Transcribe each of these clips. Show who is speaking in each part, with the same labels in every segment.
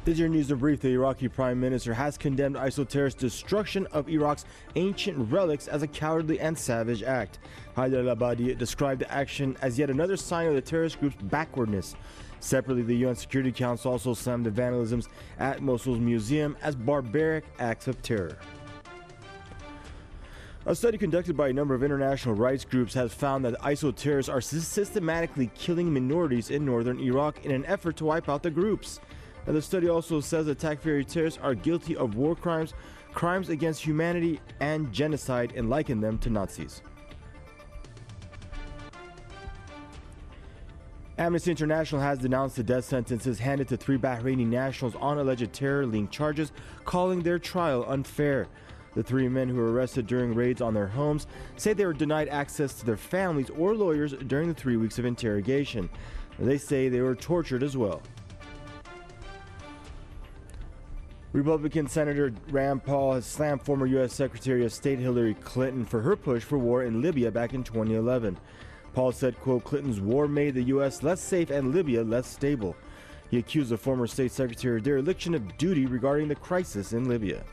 Speaker 1: This is your news in brief. The Iraqi Prime Minister has condemned ISIL terrorist destruction of Iraq's ancient relics as a cowardly and savage act. Haider al-Abadi described the action as yet another sign of the terrorist group's backwardness. Separately, the UN Security Council also slammed the vandalisms at Mosul's museum as barbaric acts of terror. A study conducted by a number of international rights groups has found that ISIL terrorists are systematically killing minorities in northern Iraq in an effort to wipe out the groups. Now, the study also says that Takfiri terrorists are guilty of war crimes, crimes against humanity, and genocide, and likened them to Nazis. Amnesty International has denounced the death sentences handed to 3 Bahraini nationals on alleged terror-linked charges, calling their trial unfair. The 3 men who were arrested during raids on their homes say they were denied access to their families or lawyers during the 3 weeks of interrogation. They say they were tortured as well. Republican Senator Rand Paul has slammed former U.S. Secretary of State Hillary Clinton for her push for war in Libya back in 2011. Paul said, quote, Clinton's war made the U.S. less safe and Libya less stable. He accused the former state secretary of dereliction of duty regarding the crisis in Libya.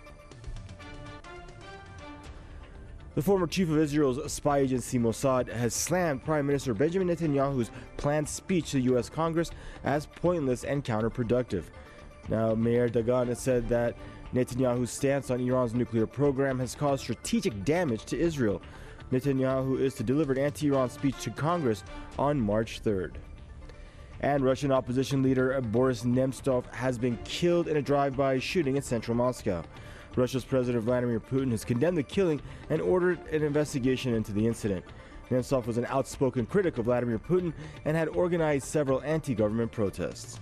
Speaker 1: The former chief of Israel's spy agency Mossad has slammed Prime Minister Benjamin Netanyahu's planned speech to U.S. Congress as pointless and counterproductive. Now, Meir Dagan has said that Netanyahu's stance on Iran's nuclear program has caused strategic damage to Israel. Netanyahu is to deliver an anti-Iran speech to Congress on March 3rd. And Russian opposition leader Boris Nemtsov has been killed in a drive-by shooting in central Moscow. Russia's President Vladimir Putin has condemned the killing and ordered an investigation into the incident. Nemtsov was an outspoken critic of Vladimir Putin and had organized several anti-government protests.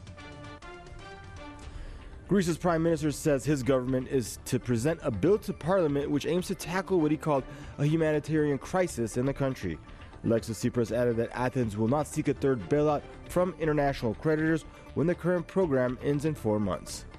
Speaker 1: Greece's prime minister says his government is to present a bill to parliament which aims to tackle what he called a humanitarian crisis in the country. Alexis Tsipras added that Athens will not seek a third bailout from international creditors when the current program ends in 4 months.